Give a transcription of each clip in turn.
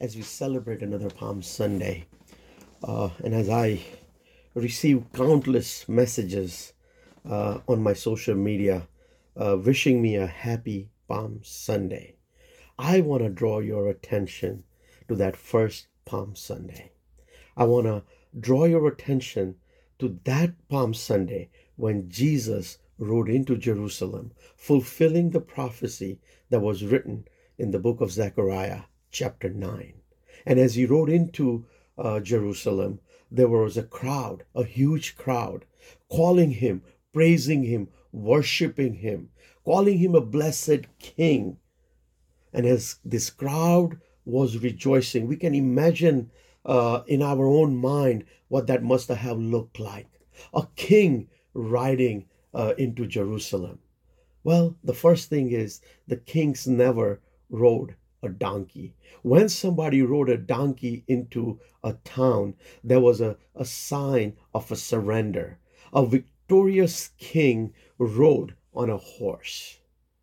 as we celebrate another Palm Sunday. And as I receive countless messages on my social media wishing me a happy Palm Sunday, I want to draw your attention to that first Palm Sunday. I want to draw your attention to that Palm Sunday when Jesus rode into Jerusalem, fulfilling the prophecy that was written in the book of Zechariah, chapter 9. And as he rode into Jerusalem, there was a crowd, a huge crowd, calling him, praising him, worshiping him, calling him a blessed king. And as this crowd was rejoicing, we can imagine in our own mind what that must have looked like. A king riding into Jerusalem. Well, the first thing is the kings never rode a donkey. When somebody rode a donkey into a town, there was a sign of a surrender. A victorious king rode on a horse.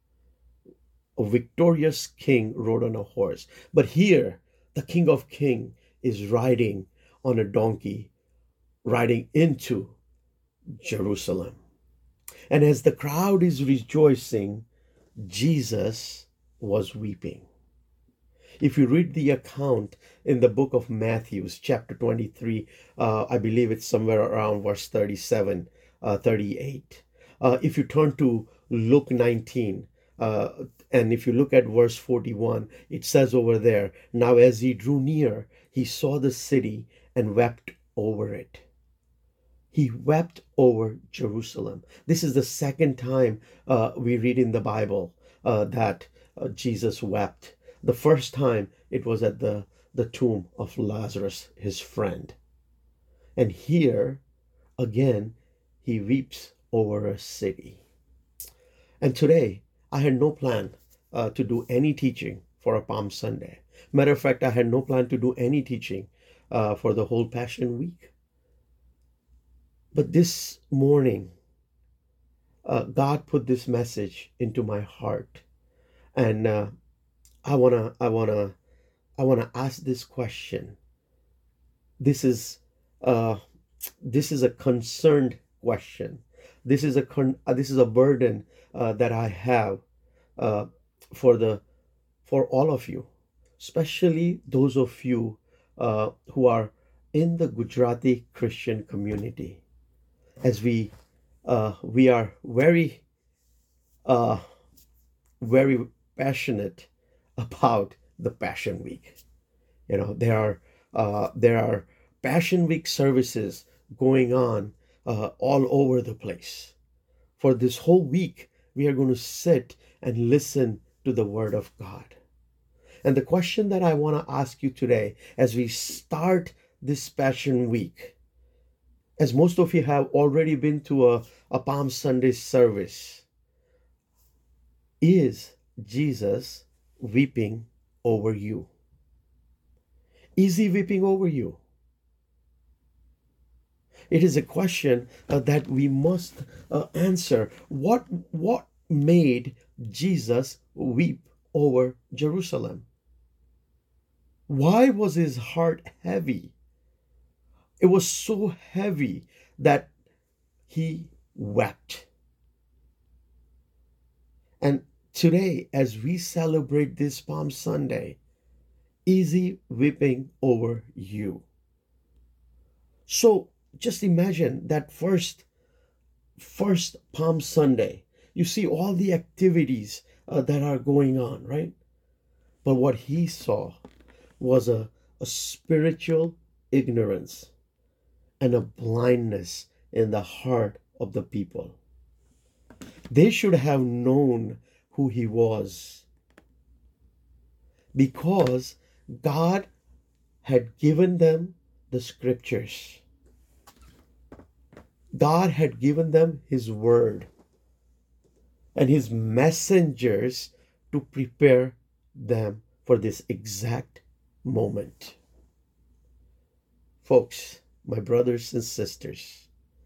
A victorious king rode on a horse. But here, the King of Kings is riding on a donkey, riding into Jerusalem. And as the crowd is rejoicing, Jesus was weeping. If you read the account in the book of Matthew, chapter 23, I believe it's somewhere around verse 37, 38. If you turn to Luke 19, and if you look at verse 41, it says over there, "Now as he drew near, he saw the city and wept over it." He wept over Jerusalem. This is the second time we read in the Bible that Jesus wept. The first time it was at the tomb of Lazarus, his friend. And here, again, he weeps over a city. And today, I had no plan to do any teaching for a Palm Sunday. Matter of fact, I had no plan to do any teaching for the whole Passion Week. But this morning, God put this message into my heart, and I wanna ask this question. This is a concerned question. This is a burden that I have for all of you, especially those of you who are in the Gujarati Christian community. As we are very very passionate about the Passion Week. You know, there are Passion Week services going on all over the place. For this whole week, we are going to sit and listen to the Word of God. And the question that I want to ask you today, as we start this Passion Week, as most of you have already been to a Palm Sunday service, is Jesus weeping over you? Is he weeping over you? It is a question that we must answer. What made Jesus weep over Jerusalem? Why was his heart heavy? It was so heavy that he wept. And today, as we celebrate this Palm Sunday, is he weeping over you? So just imagine that first Palm Sunday. You see all the activities that are going on, right? But what he saw was a spiritual ignorance and a blindness in the heart of the people. They should have known who he was, because God had given them the scriptures. God had given them his word and his messengers to prepare them for this exact moment. Folks, my brothers and sisters,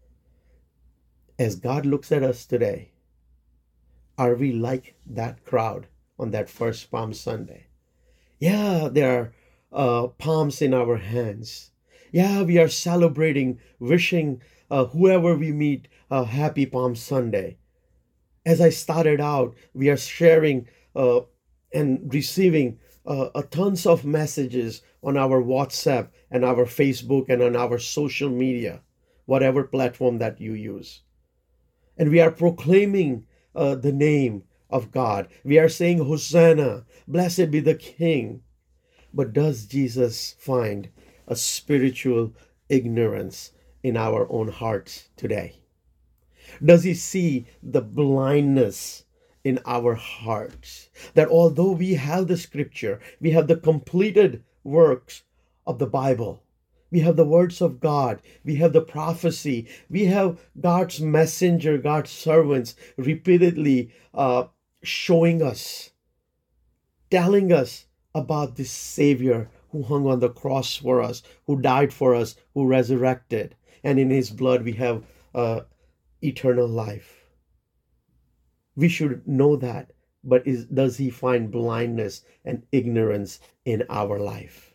as God looks at us today, are we like that crowd on that first Palm Sunday? Yeah, there palms in our hands. Yeah, we are celebrating, wishing whoever we meet a happy Palm Sunday. As I started out, we are sharing uh, and receiving tons of messages on our WhatsApp and our Facebook and on our social media, whatever platform that you use. And we are proclaiming the name of God. We are saying, Hosanna, blessed be the King. But does Jesus find a spiritual ignorance in our own hearts today? Does he see the blindness in our hearts? That although we have the scripture, we have the completed works of the Bible, we have the words of God, we have the prophecy, we have God's messenger, God's servants repeatedly showing us, telling us about this Savior who hung on the cross for us, who died for us, who resurrected, and in his blood we have eternal life. We should know that, but does he find blindness and ignorance in our life?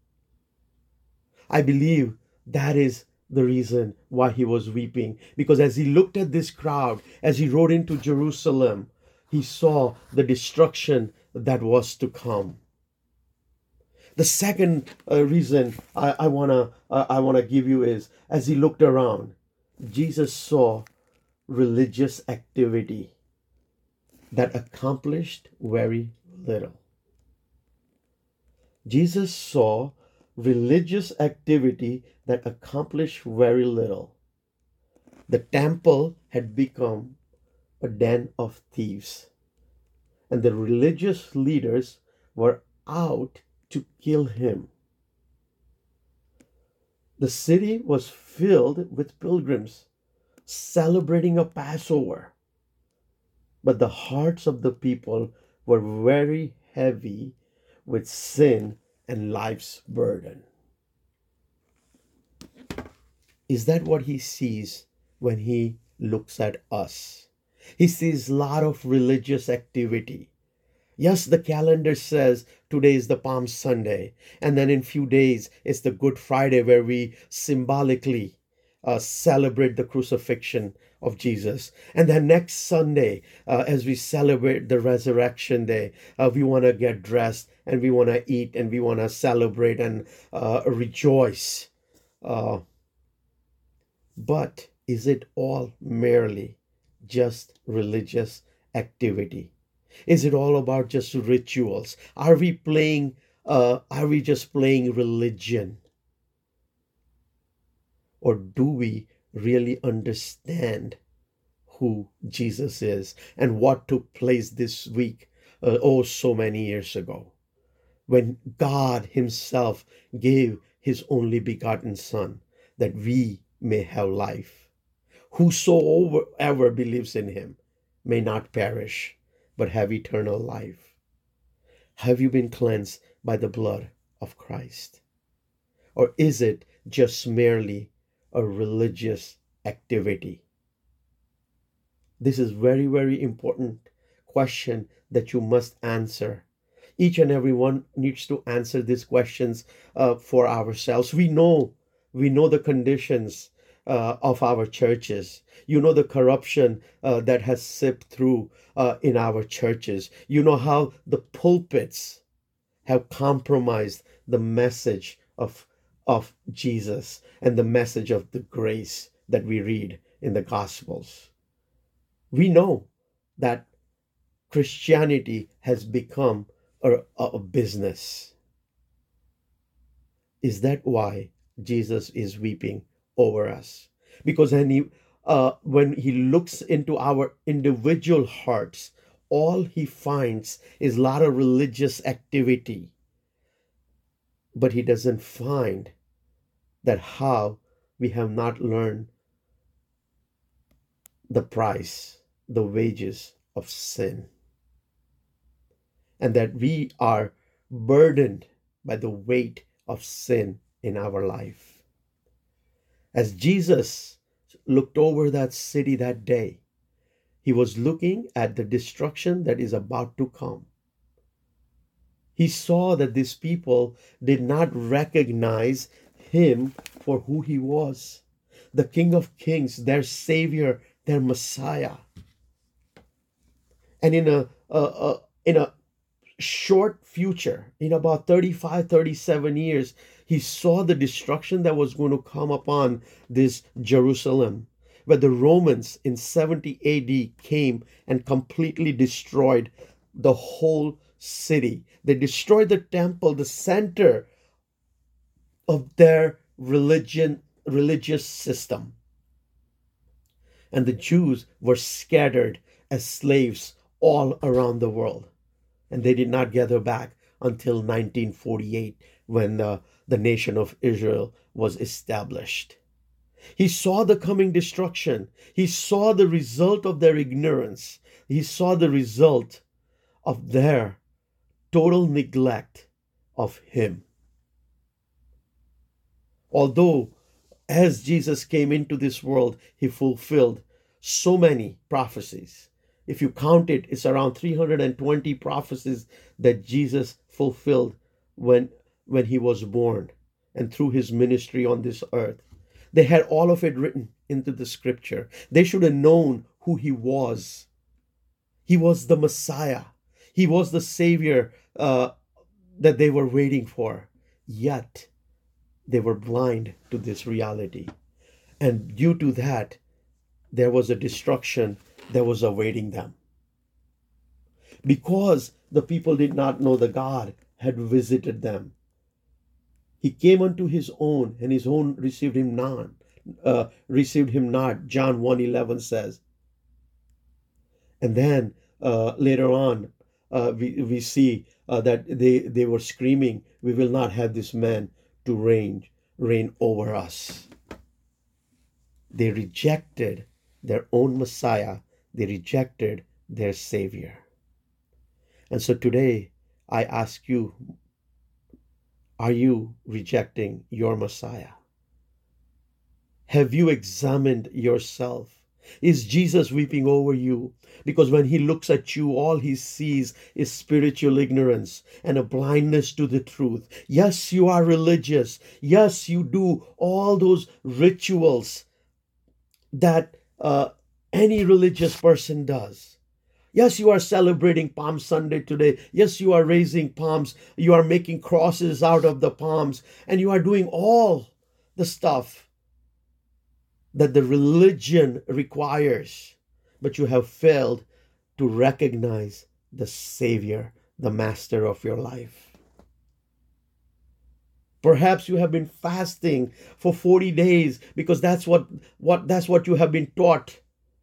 I believe that is the reason why he was weeping, because as he looked at this crowd, as he rode into Jerusalem, he saw the destruction that was to come. The second reason I wanna give you is, as he looked around, Jesus saw religious activity that accomplished very little. Jesus saw religious activity that accomplished very little. The temple had become a den of thieves, and the religious leaders were out to kill him. The city was filled with pilgrims celebrating a Passover, but the hearts of the people were very heavy with sin and life's burden. Is that what he sees when he looks at us? He sees a lot of religious activity. Yes, the calendar says today is the Palm Sunday, and then in few days it's the Good Friday, where we symbolically celebrate the crucifixion of Jesus. And then next Sunday, as we celebrate the resurrection day, we want to get dressed and we want to eat and we want to celebrate and rejoice. But is it all merely just religious activity? Is it all about just rituals? Are we playing? Are we just playing religion? Or do we really understand who Jesus is and what took place this week, so many years ago, when God Himself gave His only begotten Son that we may have life? Whosoever believes in Him may not perish, but have eternal life. Have you been cleansed by the blood of Christ? Or is it just merely a religious activity? This is very, very important question that you must answer. Each and every one needs to answer these questions for ourselves. We know the conditions of our churches. You know the corruption that has seeped through in our churches. You know how the pulpits have compromised the message of Jesus and the message of the grace that we read in the Gospels. We know that Christianity has become a business. Is that why Jesus is weeping over us? Because when he looks into our individual hearts, all he finds is a lot of religious activity. But he doesn't find that how we have not learned the price, the wages of sin, and that we are burdened by the weight of sin in our life. As Jesus looked over that city that day, he was looking at the destruction that is about to come. He saw that these people did not recognize him for who he was, the King of Kings, their Savior, their Messiah. And in a short future, in about 35, 37 years, he saw the destruction that was going to come upon this Jerusalem, where the Romans in 70 AD came and completely destroyed the whole city. They destroyed the temple, the center of their religious system. And the Jews were scattered as slaves all around the world. And they did not gather back until 1948 when the nation of Israel was established. He saw the coming destruction. He saw the result of their ignorance. He saw the result of their total neglect of him. Although as Jesus came into this world, he fulfilled so many prophecies. If you count it, it's around 320 prophecies that Jesus fulfilled when he was born and through his ministry on this earth. They had all of it written into the scripture. They should have known who he was. He was the Messiah. He was the Savior that they were waiting for. Yet, they were blind to this reality. And due to that, there was a destruction that was awaiting them. Because the people did not know the God had visited them. He came unto his own, and his own received him not. John 1:11 says. And then later on, we see that they were screaming, "We will not have this man to reign over us." They rejected their own Messiah. They rejected their Savior. And so today, I ask you, are you rejecting your Messiah? Have you examined yourself? Is Jesus weeping over you? Because when he looks at you, all he sees is spiritual ignorance and a blindness to the truth. Yes, you are religious. Yes, you do all those rituals that any religious person does. Yes, you are celebrating Palm Sunday today. Yes, you are raising palms. You are making crosses out of the palms. And you are doing all the stuff that the religion requires. But you have failed to recognize the Savior, the Master of your life. Perhaps you have been fasting for 40 days because that's what you have been taught.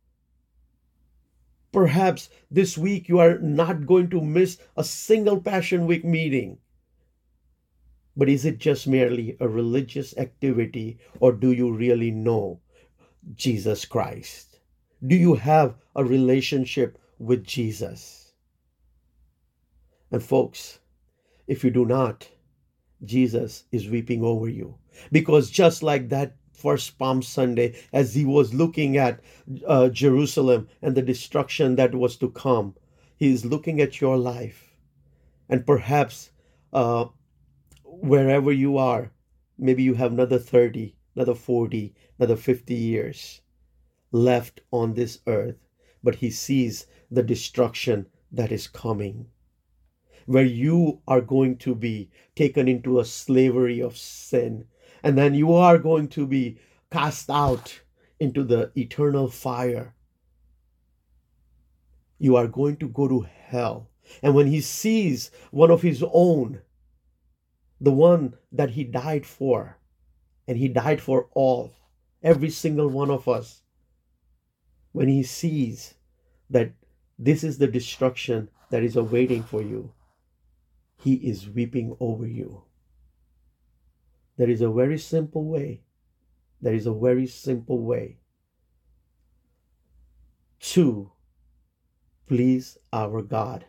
Perhaps this week you are not going to miss a single Passion Week meeting. But is it just merely a religious activity, or do you really know Jesus Christ? Do you have a relationship with Jesus? And folks, if you do not, Jesus is weeping over you. Because just like that first Palm Sunday, as he was looking at Jerusalem and the destruction that was to come, he is looking at your life. And perhaps wherever you are, maybe you have another 30, another 40, another 50 years left on this earth. But he sees the destruction that is coming, where you are going to be taken into a slavery of sin. And then you are going to be cast out into the eternal fire. You are going to go to hell. And when he sees one of his own, the one that he died for, and he died for all, every single one of us, when he sees that this is the destruction that is awaiting for you, he is weeping over you. There is a very simple way. There is a very simple way to please our God.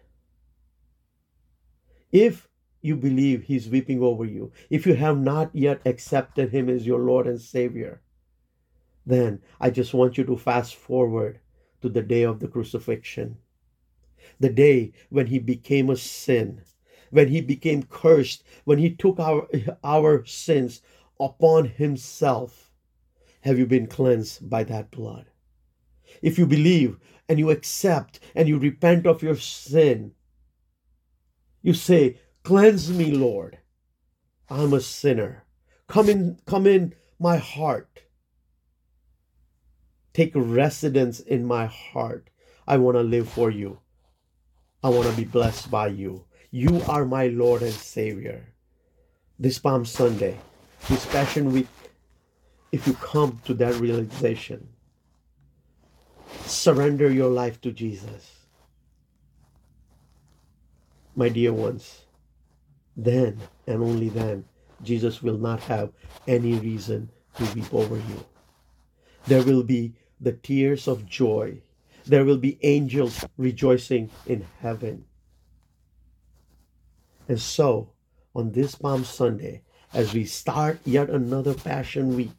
If you believe he's weeping over you, if you have not yet accepted him as your Lord and Savior, then I just want you to fast forward to the day of the crucifixion, the day when he became a sin, when he became cursed, when he took our sins upon himself, have you been cleansed by that blood? If you believe and you accept and you repent of your sin, you say, cleanse me, Lord. I'm a sinner. Come in my heart. Take residence in my heart. I want to live for you. I want to be blessed by you. You are my Lord and Savior. This Palm Sunday, this Passion Week, if you come to that realization, surrender your life to Jesus. My dear ones, then and only then, Jesus will not have any reason to weep over you. There will be the tears of joy. There will be angels rejoicing in heaven. And so, on this Palm Sunday, as we start yet another Passion Week,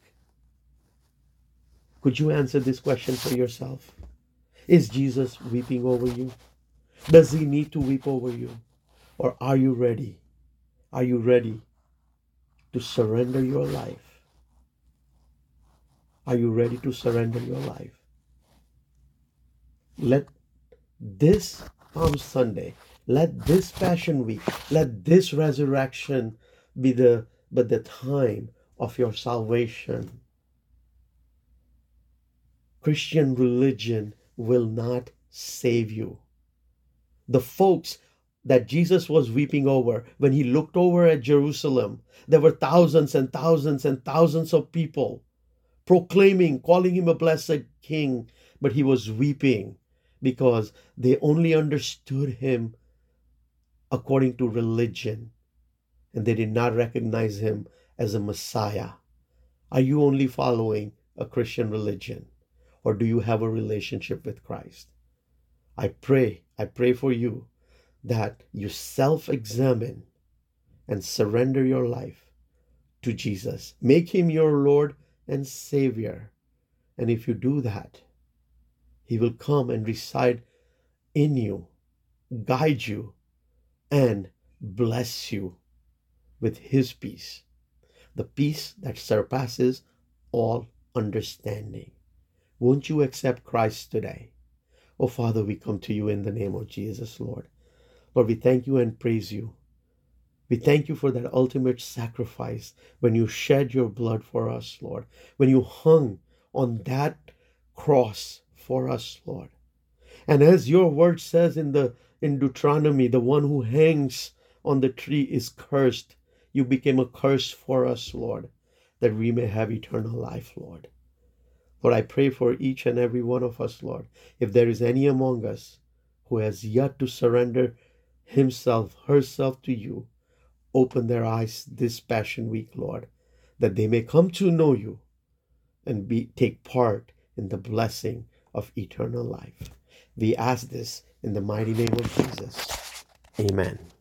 could you answer this question for yourself? Is Jesus weeping over you? Does he need to weep over you? Or are you ready? Are you ready to surrender your life? Are you ready to surrender your life? Let this Palm Sunday, let this Passion Week, let this resurrection be the time of your salvation. Christian religion will not save you. The folks that Jesus was weeping over, when he looked over at Jerusalem, there were thousands and thousands and thousands of people proclaiming, calling him a blessed king, but he was weeping because they only understood him according to religion, and they did not recognize him as a Messiah. Are you only following a Christian religion, or do you have a relationship with Christ? I pray for you that you self-examine and surrender your life to Jesus. Make him your Lord and Savior. And if you do that, he will come and reside in you, guide you, and bless you with his peace, the peace that surpasses all understanding. Won't you accept Christ today? Oh, Father, we come to you in the name of Jesus, Lord. Lord, we thank you and praise you. We thank you for that ultimate sacrifice when you shed your blood for us, Lord, when you hung on that cross for us, Lord. And as your word says in Deuteronomy, the one who hangs on the tree is cursed. You became a curse for us, Lord, that we may have eternal life, Lord. Lord, I pray for each and every one of us, Lord. If there is any among us who has yet to surrender himself, herself to you, open their eyes this Passion Week, Lord, that they may come to know you and take part in the blessing of eternal life. We ask this in the mighty name of Jesus. Amen.